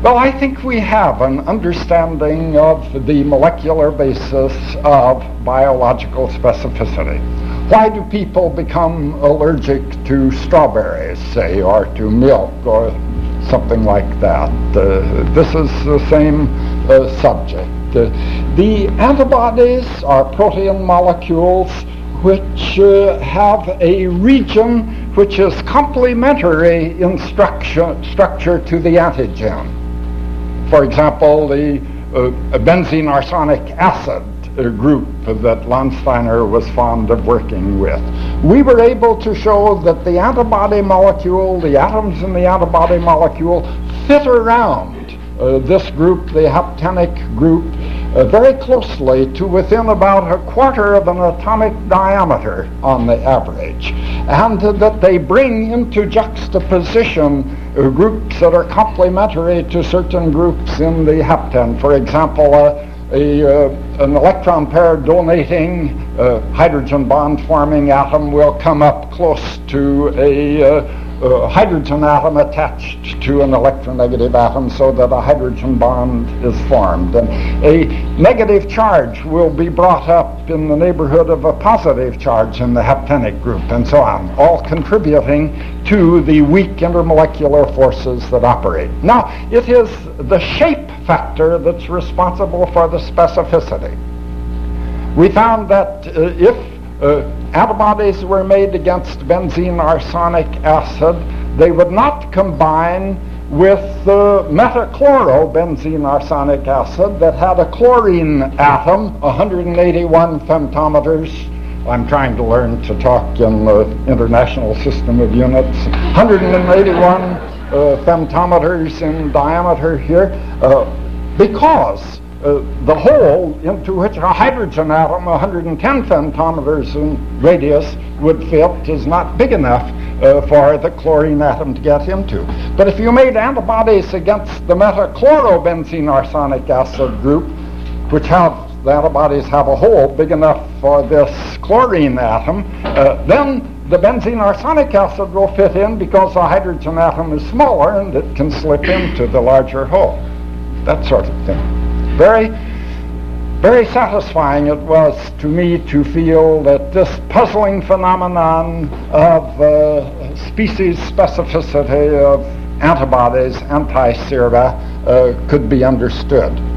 Well, I think we have an understanding of the molecular basis of biological specificity. Why do people become allergic to strawberries, say, or to milk, or something like that? This is the same subject. The antibodies are protein molecules which have a region which is complementary in structure to the antigen. For example, the benzene arsenic acid group that Landsteiner was fond of working with. We were able to show that the antibody molecule, the atoms in the antibody molecule, fit around this group, the haptenic group, very closely to within about a quarter of an atomic diameter on the average, and that they bring into juxtaposition groups that are complementary to certain groups in the hapten. For example, an electron pair donating hydrogen bond forming atom will come up close to a hydrogen atom attached to an electronegative atom so that a hydrogen bond is formed. And a negative charge will be brought up in the neighborhood of a positive charge in the haptenic group, and so on, all contributing to the weak intermolecular forces that operate. Now, it is the shape factor that's responsible for the specificity. We found that if antibodies were made against benzene arsenic acid, they would not combine with the metachlorobenzene arsenic acid that had a chlorine atom, 181 femtometers. I'm trying to learn to talk in the International System of Units. 181 femtometers in diameter here, because the hole into which a hydrogen atom, 110 femtometers in radius, would fit is not big enough for the chlorine atom to get into. But if you made antibodies against the metachlorobenzene arsenic acid group, which the antibodies have a hole big enough for this chlorine atom, then the benzene arsenic acid will fit in because the hydrogen atom is smaller and it can slip into the larger hole. That sort of thing. Very, very satisfying it was to me to feel that this puzzling phenomenon of species specificity of antibodies, anti-sera, could be understood.